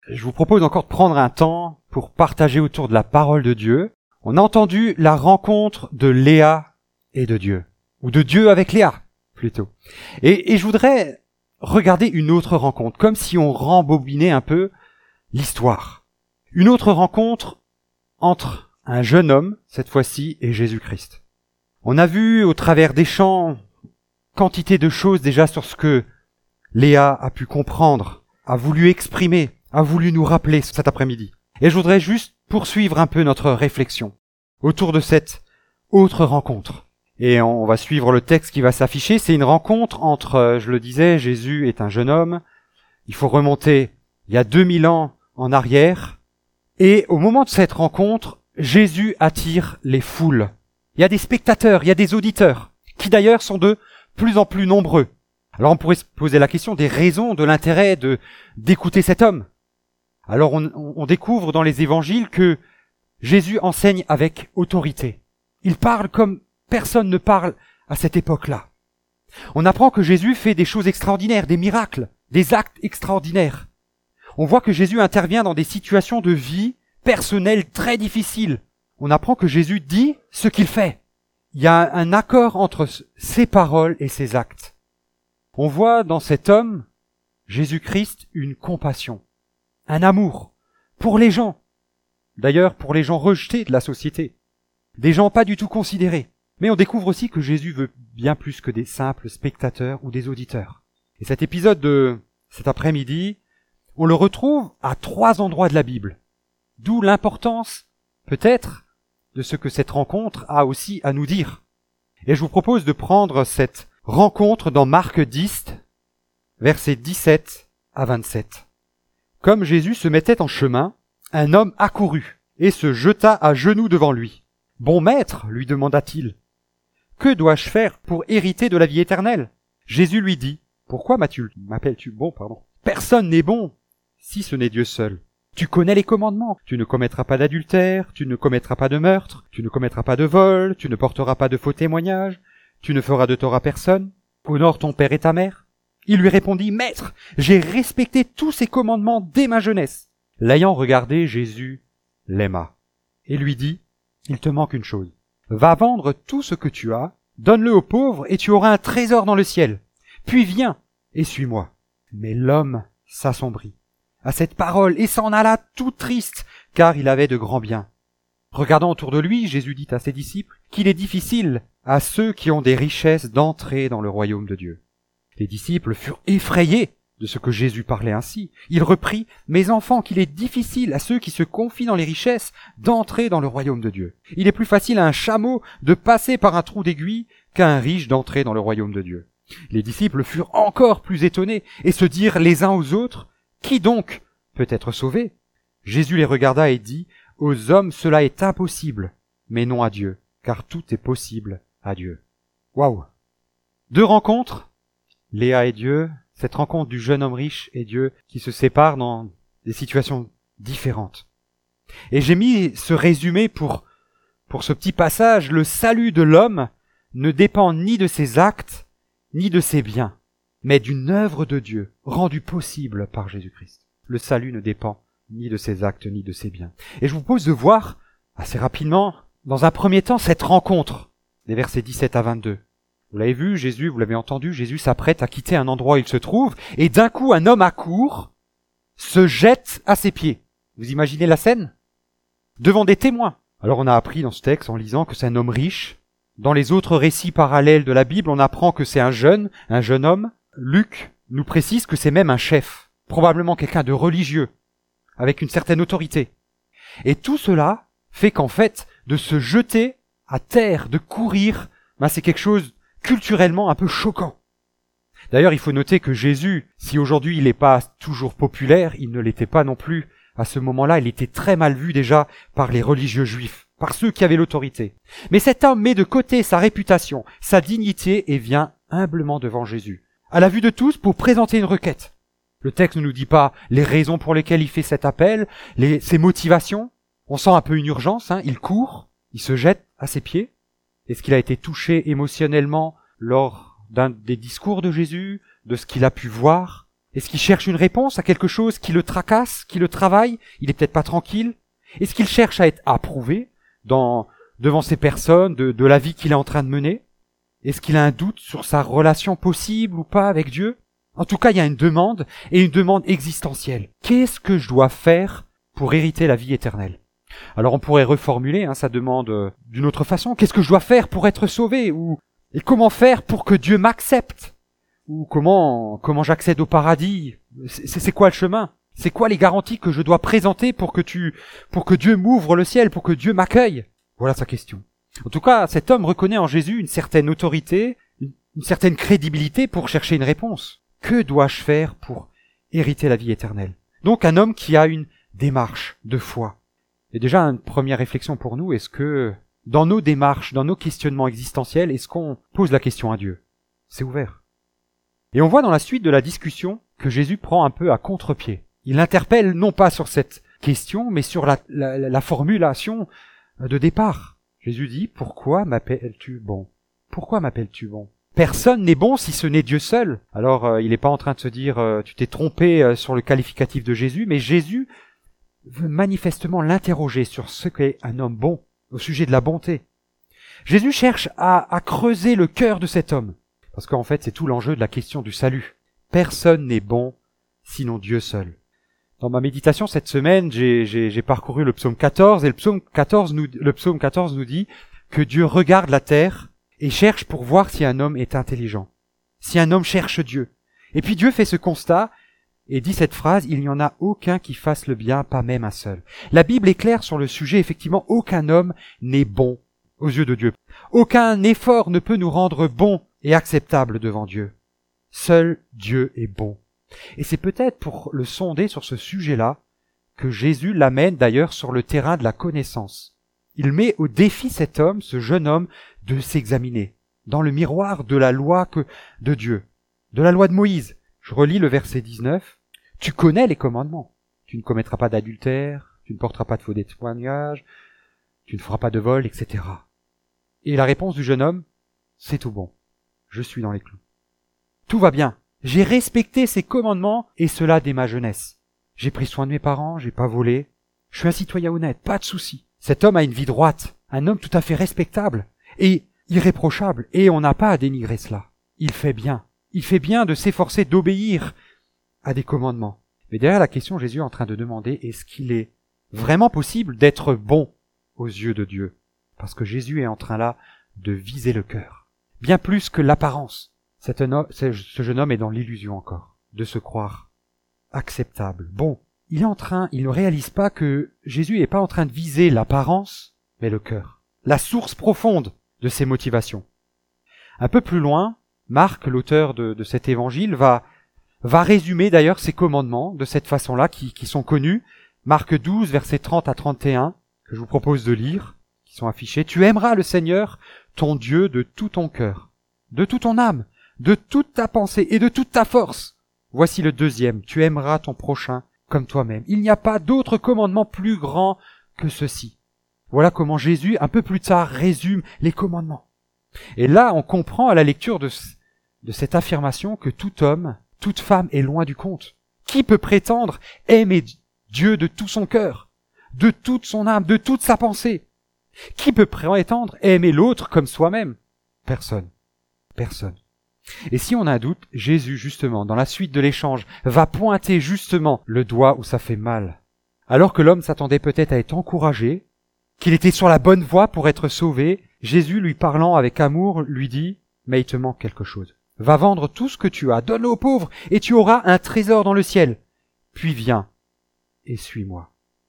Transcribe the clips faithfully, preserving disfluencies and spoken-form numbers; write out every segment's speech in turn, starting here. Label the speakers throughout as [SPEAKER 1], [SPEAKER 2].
[SPEAKER 1] Je vous propose encore de prendre un temps pour partager autour de la parole de Dieu. On a entendu la rencontre de Léa et de Dieu, ou de Dieu avec Léa, plutôt. Et, et je voudrais regarder une autre rencontre, comme si on rembobinait un peu l'histoire. Une autre rencontre entre un jeune homme, cette fois-ci, et Jésus-Christ. On a vu au travers des chants quantité de choses déjà sur ce que Léa a pu comprendre, a voulu exprimer, a voulu nous rappeler cet après-midi. Et je voudrais juste poursuivre un peu notre réflexion autour de cette autre rencontre. Et on va suivre le texte qui va s'afficher. C'est une rencontre entre, je le disais, Jésus est un jeune homme. Il faut remonter il y a deux mille ans en arrière. Et au moment de cette rencontre, Jésus attire les foules. Il y a des spectateurs, il y a des auditeurs, qui d'ailleurs sont de plus en plus nombreux. Alors on pourrait se poser la question des raisons, de l'intérêt de d'écouter cet homme. Alors on, on découvre dans les évangiles que Jésus enseigne avec autorité. Il parle comme personne ne parle à cette époque-là. On apprend que Jésus fait des choses extraordinaires, des miracles, des actes extraordinaires. On voit que Jésus intervient dans des situations de vie personnelles très difficiles. On apprend que Jésus dit ce qu'il fait. Il y a un accord entre ses paroles et ses actes. On voit dans cet homme, Jésus-Christ, une compassion, un amour pour les gens. D'ailleurs, pour les gens rejetés de la société. Des gens pas du tout considérés. Mais on découvre aussi que Jésus veut bien plus que des simples spectateurs ou des auditeurs. Et cet épisode de cet après-midi, on le retrouve à trois endroits de la Bible. D'où l'importance, peut-être, de ce que cette rencontre a aussi à nous dire. Et je vous propose de prendre cette rencontre dans Marc dix, versets dix-sept à vingt-sept. Comme Jésus se mettait en chemin, un homme accourut et se jeta à genoux devant lui. « Bon maître, lui demanda-t-il, que dois-je faire pour hériter de la vie éternelle ?» Jésus lui dit, « Pourquoi m'appelles-tu bon, pardon ? Personne n'est bon, si ce n'est Dieu seul. Tu connais les commandements. Tu ne commettras pas d'adultère, tu ne commettras pas de meurtre, tu ne commettras pas de vol, tu ne porteras pas de faux témoignages, tu ne feras de tort à personne. Honore ton père et ta mère. » Il lui répondit, « Maître, j'ai respecté tous ces commandements dès ma jeunesse. » L'ayant regardé, Jésus l'aima et lui dit, « Il te manque une chose. Va vendre tout ce que tu as, donne-le aux pauvres et tu auras un trésor dans le ciel. Puis viens et suis-moi. » Mais l'homme s'assombrit à cette parole et s'en alla tout triste, car il avait de grands biens. Regardant autour de lui, Jésus dit à ses disciples qu'il est difficile à ceux qui ont des richesses d'entrer dans le royaume de Dieu. Les disciples furent effrayés de ce que Jésus parlait ainsi. Il reprit, « Mes enfants, qu'il est difficile à ceux qui se confient dans les richesses d'entrer dans le royaume de Dieu. Il est plus facile à un chameau de passer par un trou d'aiguille qu'à un riche d'entrer dans le royaume de Dieu. » Les disciples furent encore plus étonnés et se dirent les uns aux autres, « Qui donc peut être sauvé ?» Jésus les regarda et dit, « Aux hommes cela est impossible, mais non à Dieu, car tout est possible à Dieu. » Waouh! Deux rencontres, Léa et Dieu, cette rencontre du jeune homme riche et Dieu qui se séparent dans des situations différentes. Et j'ai mis ce résumé pour, pour ce petit passage, le salut de l'homme ne dépend ni de ses actes, ni de ses biens, mais d'une œuvre de Dieu rendue possible par Jésus-Christ. Le salut ne dépend ni de ses actes, ni de ses biens. Et je vous propose de voir, assez rapidement, dans un premier temps, cette rencontre, des versets dix-sept à vingt-deux. Vous l'avez vu, Jésus, vous l'avez entendu, Jésus s'apprête à quitter un endroit où il se trouve, et d'un coup, un homme accourt, se jette à ses pieds. Vous imaginez la scène ? Devant des témoins. Alors on a appris dans ce texte, en lisant, que c'est un homme riche. Dans les autres récits parallèles de la Bible, on apprend que c'est un jeune, un jeune homme. Luc nous précise que c'est même un chef, probablement quelqu'un de religieux, avec une certaine autorité. Et tout cela fait qu'en fait, de se jeter à terre, de courir, ben c'est quelque chose culturellement un peu choquant. D'ailleurs, il faut noter que Jésus, si aujourd'hui il n'est pas toujours populaire, il ne l'était pas non plus à ce moment-là, il était très mal vu déjà par les religieux juifs, par ceux qui avaient l'autorité. Mais cet homme met de côté sa réputation, sa dignité et vient humblement devant Jésus, à la vue de tous pour présenter une requête. Le texte ne nous dit pas les raisons pour lesquelles il fait cet appel, les, ses motivations. On sent un peu une urgence, hein. Il court, il se jette à ses pieds. Est-ce qu'il a été touché émotionnellement lors d'un des discours de Jésus, de ce qu'il a pu voir? Est-ce qu'il cherche une réponse à quelque chose qui le tracasse, qui le travaille? Il est peut-être pas tranquille. Est-ce qu'il cherche à être approuvé dans, devant ces personnes de, de la vie qu'il est en train de mener? Est-ce qu'il a un doute sur sa relation possible ou pas avec Dieu? En tout cas, il y a une demande, et une demande existentielle. Qu'est-ce que je dois faire pour hériter la vie éternelle? Alors on pourrait reformuler hein, sa demande euh, d'une autre façon. Qu'est-ce que je dois faire pour être sauvé? Ou et comment faire pour que Dieu m'accepte? Ou comment comment j'accède au paradis? C'est, c'est quoi le chemin? C'est quoi les garanties que je dois présenter pour que tu pour que Dieu m'ouvre le ciel, pour que Dieu m'accueille? Voilà sa question. En tout cas, cet homme reconnaît en Jésus une certaine autorité, une, une certaine crédibilité pour chercher une réponse. Que dois-je faire pour hériter la vie éternelle? Donc un homme qui a une démarche de foi. Et déjà une première réflexion pour nous, est-ce que dans nos démarches, dans nos questionnements existentiels, est-ce qu'on pose la question à Dieu? C'est ouvert. Et on voit dans la suite de la discussion que Jésus prend un peu à contre-pied. Il interpelle non pas sur cette question, mais sur la, la, la formulation de départ. Jésus dit, pourquoi m'appelles-tu bon? Pourquoi m'appelles-tu bon? Personne n'est bon si ce n'est Dieu seul. Alors euh, il n'est pas en train de se dire euh, tu t'es trompé euh, sur le qualificatif de Jésus, mais Jésus veut manifestement l'interroger sur ce qu'est un homme bon, au sujet de la bonté. Jésus cherche à, à creuser le cœur de cet homme, parce qu'en fait c'est tout l'enjeu de la question du salut. Personne n'est bon sinon Dieu seul. Dans ma méditation cette semaine, j'ai, j'ai, j'ai parcouru le psaume quatorze, et le psaume quatorze nous, le psaume quatorze nous dit que Dieu regarde la terre et cherche pour voir si un homme est intelligent, si un homme cherche Dieu. Et puis Dieu fait ce constat et dit cette phrase, il n'y en a aucun qui fasse le bien, pas même un seul. La Bible est claire sur le sujet, effectivement, aucun homme n'est bon aux yeux de Dieu. Aucun effort ne peut nous rendre bons et acceptables devant Dieu. Seul Dieu est bon. Et c'est peut-être pour le sonder sur ce sujet-là que Jésus l'amène d'ailleurs sur le terrain de la connaissance. Il met au défi cet homme, ce jeune homme, de s'examiner dans le miroir de la loi que, de Dieu, de la loi de Moïse. Je relis le verset dix-neuf. Tu connais les commandements. Tu ne commettras pas d'adultère, tu ne porteras pas de faux témoignages, tu ne feras pas de vol, et cetera. Et la réponse du jeune homme, c'est tout bon. Je suis dans les clous. Tout va bien. J'ai respecté ces commandements et cela dès ma jeunesse. J'ai pris soin de mes parents, j'ai pas volé. Je suis un citoyen honnête, pas de souci. Cet homme a une vie droite, un homme tout à fait respectable et irréprochable, et on n'a pas à dénigrer cela. Il fait bien. Il fait bien de s'efforcer d'obéir à des commandements. Mais derrière la question, Jésus est en train de demander, est-ce qu'il est vraiment possible d'être bon aux yeux de Dieu? Parce que Jésus est en train là de viser le cœur. Bien plus que l'apparence. Cet homme, ce jeune homme est dans l'illusion encore, de se croire acceptable, bon. Il est en train, il ne réalise pas que Jésus n'est pas en train de viser l'apparence, mais le cœur. La source profonde de ses motivations. Un peu plus loin, Marc, l'auteur de, de cet évangile, va, va résumer d'ailleurs ses commandements de cette façon-là, qui, qui sont connus. Marc douze, versets trente à trente et un, que je vous propose de lire, qui sont affichés. Tu aimeras le Seigneur, ton Dieu, de tout ton cœur, de toute ton âme, de toute ta pensée et de toute ta force. Voici le deuxième. Tu aimeras ton prochain comme toi-même. Il n'y a pas d'autre commandement plus grand que ceci. Voilà comment Jésus, un peu plus tard, résume les commandements. Et là, on comprend à la lecture de, de cette affirmation que tout homme, toute femme est loin du compte. Qui peut prétendre aimer Dieu de tout son cœur, de toute son âme, de toute sa pensée? Qui peut prétendre aimer l'autre comme soi-même? Personne. Personne. Et si on a un doute, Jésus, justement, dans la suite de l'échange, va pointer justement le doigt où ça fait mal. Alors que l'homme s'attendait peut-être à être encouragé, qu'il était sur la bonne voie pour être sauvé, Jésus, lui parlant avec amour, lui dit « Mais il te manque quelque chose. Va vendre tout ce que tu as, donne-le aux pauvres, et tu auras un trésor dans le ciel. Puis viens et suis-moi. »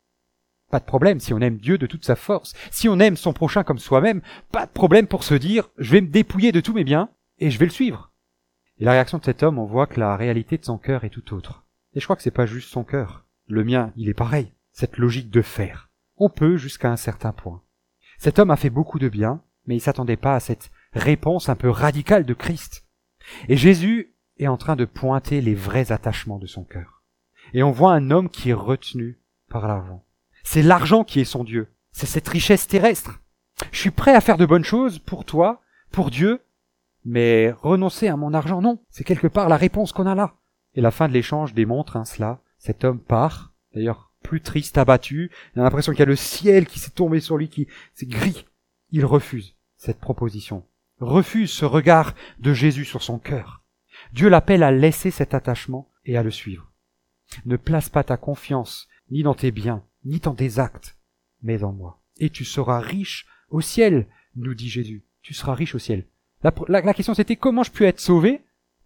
[SPEAKER 1] Pas de problème si on aime Dieu de toute sa force, si on aime son prochain comme soi-même, pas de problème pour se dire « Je vais me dépouiller de tous mes biens, et je vais le suivre. » Et la réaction de cet homme, on voit que la réalité de son cœur est tout autre. Et je crois que c'est pas juste son cœur. Le mien, il est pareil. Cette logique de faire. On peut jusqu'à un certain point. Cet homme a fait beaucoup de bien, mais il s'attendait pas à cette réponse un peu radicale de Christ. Et Jésus est en train de pointer les vrais attachements de son cœur. Et on voit un homme qui est retenu par l'argent. C'est l'argent qui est son Dieu. C'est cette richesse terrestre. Je suis prêt à faire de bonnes choses pour toi, pour Dieu, mais renoncer à mon argent, non. C'est quelque part la réponse qu'on a là. Et la fin de l'échange démontre hein, cela. Cet homme part, d'ailleurs plus triste, abattu. Il a l'impression qu'il y a le ciel qui s'est tombé sur lui, qui c'est gris. Il refuse cette proposition. Refuse ce regard de Jésus sur son cœur. Dieu l'appelle à laisser cet attachement et à le suivre. Ne place pas ta confiance ni dans tes biens, ni dans tes actes, mais en moi. Et tu seras riche au ciel, nous dit Jésus. Tu seras riche au ciel. La, la, la question c'était comment je peux être sauvé?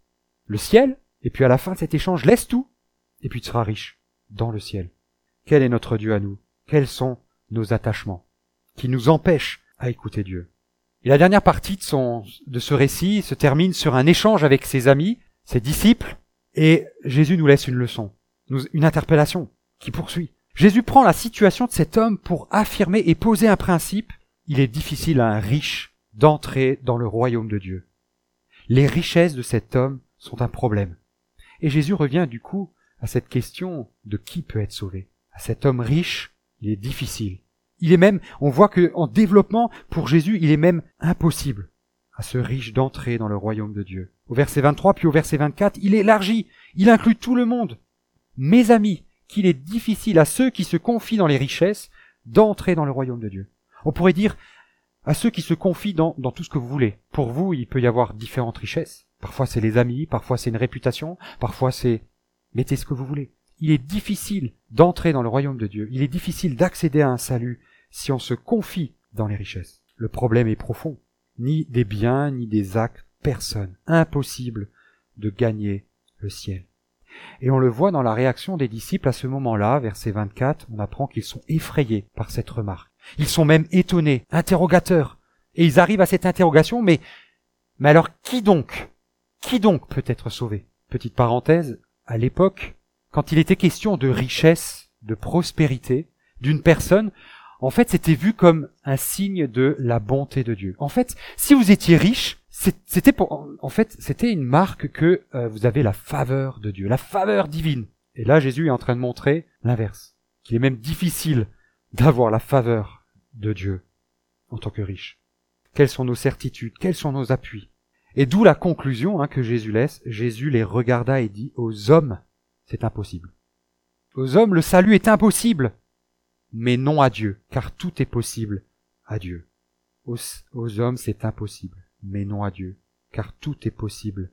[SPEAKER 1] Le ciel. Et puis à la fin de cet échange, laisse tout. Et puis tu seras riche dans le ciel. Quel est notre Dieu à nous? Quels sont nos attachements qui nous empêchent à écouter Dieu? Et la dernière partie de, son, de ce récit se termine sur un échange avec ses amis, ses disciples, et Jésus nous laisse une leçon, une interpellation qui poursuit. Jésus prend la situation de cet homme pour affirmer et poser un principe. Il est difficile à un riche d'entrer dans le royaume de Dieu. Les richesses de cet homme sont un problème. Et Jésus revient du coup à cette question de qui peut être sauvé. À cet homme riche, il est difficile. Il est même, on voit que en développement, pour Jésus, il est même impossible à ce riche d'entrer dans le royaume de Dieu. Au verset vingt-trois, puis au verset vingt-quatre, il élargit, il inclut tout le monde. Mes amis, qu'il est difficile à ceux qui se confient dans les richesses d'entrer dans le royaume de Dieu. On pourrait dire à ceux qui se confient dans, dans tout ce que vous voulez. Pour vous, il peut y avoir différentes richesses. Parfois c'est les amis, parfois c'est une réputation, parfois c'est... Mettez ce que vous voulez. Il est difficile d'entrer dans le royaume de Dieu. Il est difficile d'accéder à un salut si on se confie dans les richesses. Le problème est profond. Ni des biens, ni des actes, personne. Impossible de gagner le ciel. Et on le voit dans la réaction des disciples à ce moment-là, verset vingt-quatre, on apprend qu'ils sont effrayés par cette remarque. Ils sont même étonnés, interrogateurs. Et ils arrivent à cette interrogation, mais, mais alors qui donc? Qui donc peut être sauvé? Petite parenthèse, à l'époque, quand il était question de richesse, de prospérité, d'une personne, en fait, c'était vu comme un signe de la bonté de Dieu. En fait, si vous étiez riche, c'était pour, en fait, c'était une marque que euh, vous avez la faveur de Dieu, la faveur divine. Et là, Jésus est en train de montrer l'inverse, qu'il est même difficile d'avoir la faveur de Dieu en tant que riche. Quelles sont nos certitudes? Quels sont nos appuis? Et d'où la conclusion hein, que Jésus laisse. Jésus les regarda et dit, aux hommes, c'est impossible. Aux hommes, le salut est impossible, mais non à Dieu, car tout est possible à Dieu. Aux, aux hommes, c'est impossible, mais non à Dieu, car tout est possible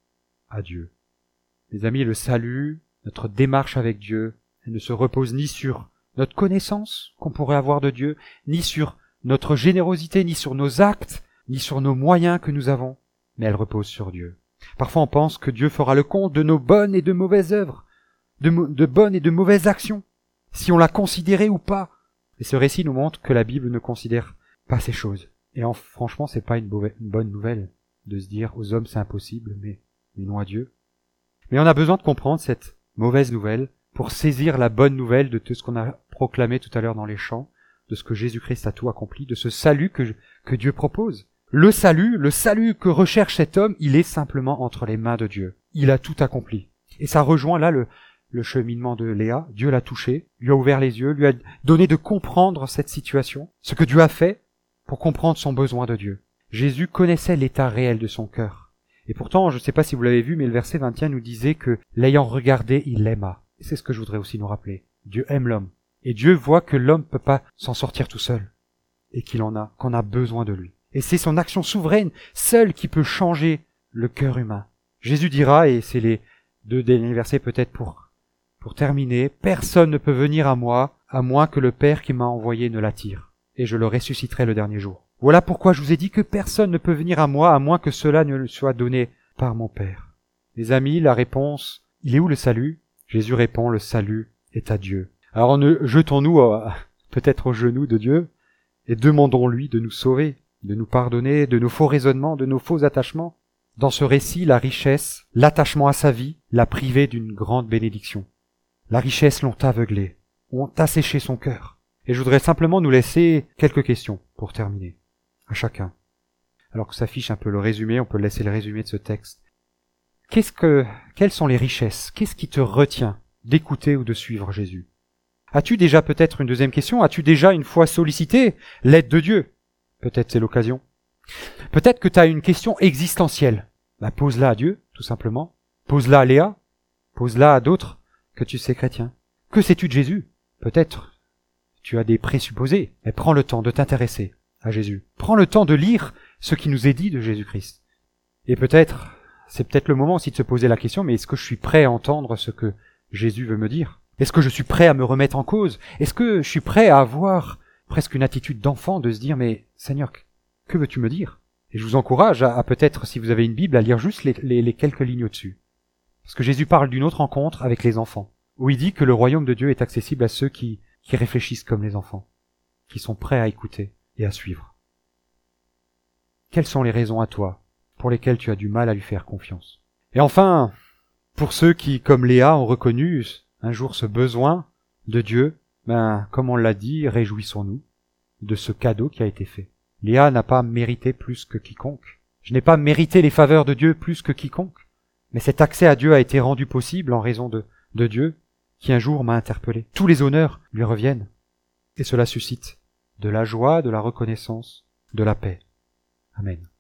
[SPEAKER 1] à Dieu. Mes amis, le salut, notre démarche avec Dieu, elle ne se repose ni sur notre connaissance qu'on pourrait avoir de Dieu, ni sur notre générosité, ni sur nos actes, ni sur nos moyens que nous avons, mais elle repose sur Dieu. Parfois on pense que Dieu fera le compte de nos bonnes et de mauvaises œuvres, de, de bonnes et de mauvaises actions, si on l'a considéré ou pas. Et ce récit nous montre que la Bible ne considère pas ces choses. Et en, franchement, c'est pas une, une bonne nouvelle de se dire aux hommes c'est impossible, mais, mais non à Dieu. Mais on a besoin de comprendre cette mauvaise nouvelle pour saisir la bonne nouvelle de tout ce qu'on a proclamé tout à l'heure dans les chants, de ce que Jésus-Christ a tout accompli, de ce salut que, que Dieu propose. Le salut, le salut que recherche cet homme, il est simplement entre les mains de Dieu. Il a tout accompli. Et ça rejoint là le, le cheminement de Léa. Dieu l'a touché, lui a ouvert les yeux, lui a donné de comprendre cette situation, ce que Dieu a fait pour comprendre son besoin de Dieu. Jésus connaissait l'état réel de son cœur. Et pourtant, je ne sais pas si vous l'avez vu, mais le verset vingt et un nous disait que l'ayant regardé, il l'aima. Et c'est ce que je voudrais aussi nous rappeler. Dieu aime l'homme. Et Dieu voit que l'homme ne peut pas s'en sortir tout seul. Et qu'il en a, qu'on a besoin de lui. Et c'est son action souveraine, seule, qui peut changer le cœur humain. Jésus dira, et c'est les deux derniers versets peut-être pour, pour terminer, « Personne ne peut venir à moi, à moins que le Père qui m'a envoyé ne l'attire, et je le ressusciterai le dernier jour. » Voilà pourquoi je vous ai dit que personne ne peut venir à moi, à moins que cela ne soit donné par mon Père. Les amis, la réponse, il est où le salut? Jésus répond, le salut est à Dieu. Alors jetons-nous à, peut-être aux genoux de Dieu, et demandons-lui de nous sauver, de nous pardonner de nos faux raisonnements, de nos faux attachements. Dans ce récit, la richesse, l'attachement à sa vie, l'a privé d'une grande bénédiction. La richesse l'ont aveuglé, ont asséché son cœur. Et je voudrais simplement nous laisser quelques questions pour terminer, à chacun. Alors que s'affiche un peu le résumé, on peut laisser le résumé de ce texte. Qu'est-ce que, quelles sont les richesses? Qu'est-ce qui te retient d'écouter ou de suivre Jésus? As-tu déjà peut-être une deuxième question? As-tu déjà une fois sollicité l'aide de Dieu? Peut-être c'est l'occasion. Peut-être que tu as une question existentielle. Bah, pose-la à Dieu, tout simplement. Pose-la à Léa. Pose-la à d'autres que tu sais chrétiens. Que sais-tu de Jésus? Peut-être tu as des présupposés, mais prends le temps de t'intéresser à Jésus. Prends le temps de lire ce qui nous est dit de Jésus-Christ. Et peut-être, c'est peut-être le moment aussi de se poser la question, mais est-ce que je suis prêt à entendre ce que Jésus veut me dire? Est-ce que je suis prêt à me remettre en cause? Est-ce que je suis prêt à avoir presque une attitude d'enfant, de se dire, mais Seigneur, que veux-tu me dire? Et je vous encourage à, à peut-être, si vous avez une Bible, à lire juste les, les, les quelques lignes au-dessus. Parce que Jésus parle d'une autre rencontre avec les enfants, où il dit que le royaume de Dieu est accessible à ceux qui, qui réfléchissent comme les enfants, qui sont prêts à écouter et à suivre. Quelles sont les raisons à toi pour lesquelles tu as du mal à lui faire confiance? Et enfin, pour ceux qui, comme Léa, ont reconnu un jour ce besoin de Dieu, ben, comme on l'a dit, réjouissons-nous de ce cadeau qui a été fait. Léa n'a pas mérité plus que quiconque. Je n'ai pas mérité les faveurs de Dieu plus que quiconque. Mais cet accès à Dieu a été rendu possible en raison de, de Dieu, qui un jour m'a interpellé. Tous les honneurs lui reviennent. Et cela suscite de la joie, de la reconnaissance, de la paix. Amen.